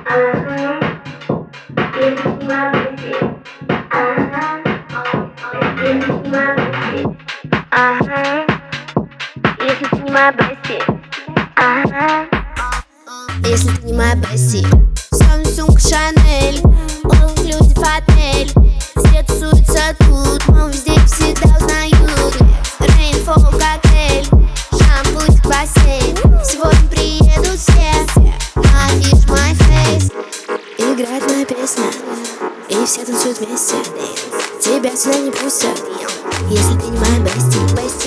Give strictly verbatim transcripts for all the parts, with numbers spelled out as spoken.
Ага, если ты не моя бести. Ага, если ты не моя бести. Samsung, Chanel, all inclusive отель. Все тусуются тут, но везде всегда узнают. Rainfall коктейль, шампунь в бассейн. Сегодня приедут все, афиш my face. Играет моя песня, и все танцуют вместе. Тебя сюда не пустят, если ты не моя бести.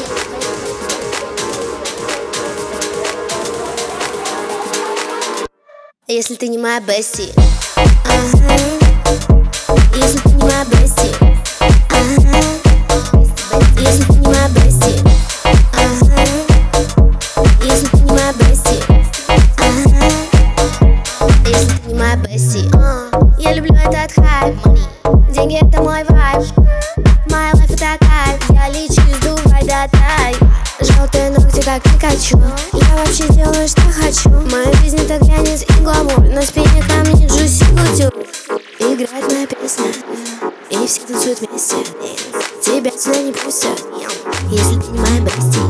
Если ты не моя бести. Ага. Если ты не моя бести. Ага. Если ты не моя бести. Ага. Если ты не моя бести. Ага. Если ты не моя бести. Я люблю этот хайп. Деньги это мой вайб. Моя лайф это кайф. Я лечу, сдувай до тай. Желтые ногти как Пикачу. Я вообще делаю, что хочу. Моя жизнь это глянец и гламур. На спине камни Джуси Кутюр. Играет моя песня, и все танцуют вместе. Тебя сюда не пустят, если ты не моя бести.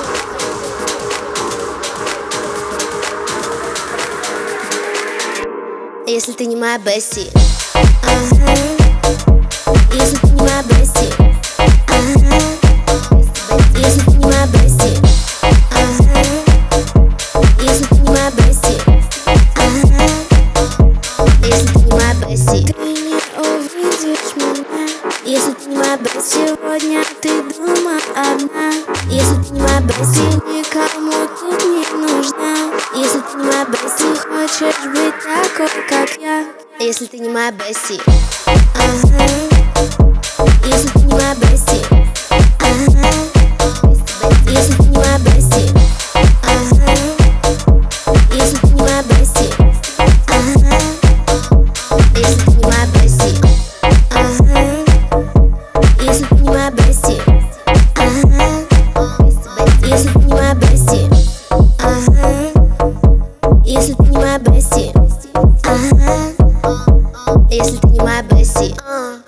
Если ты не моя бести. Ага. Если ты не моя бести. Ага. Если ты не моя бести. Ага. Если ты не моя бести. Ага. Если ты не моя бести. Ты не увидишь меня, если ты не моя бести. Сегодня ты дома одна, если ты не моя бести. Никому тут не нужна, если ты не моя бести. Хочешь быть такой, как я, если ты не моя бести. Ага. Если ты не моя бести. Ага. Если ты не моя бести. Ага. Если ты не моя бести. Ага. Если ты не моя бести. Ага. Если ты не моя бести. Ага. Если ты не моя бести. Ага. Если ты не моя бести. Ага. Если ты не моя бести.